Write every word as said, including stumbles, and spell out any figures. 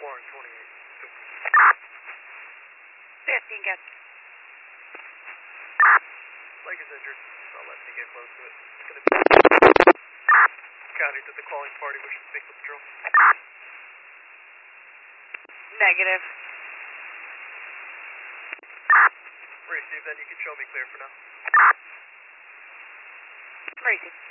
Warren twenty-eight. fifteen, guys. Leg is injured. It's not letting me get close to it. It's gonna be county that the calling party wishes to speak with patrol. Negative. Receive, then you can show me clear for now. Receive.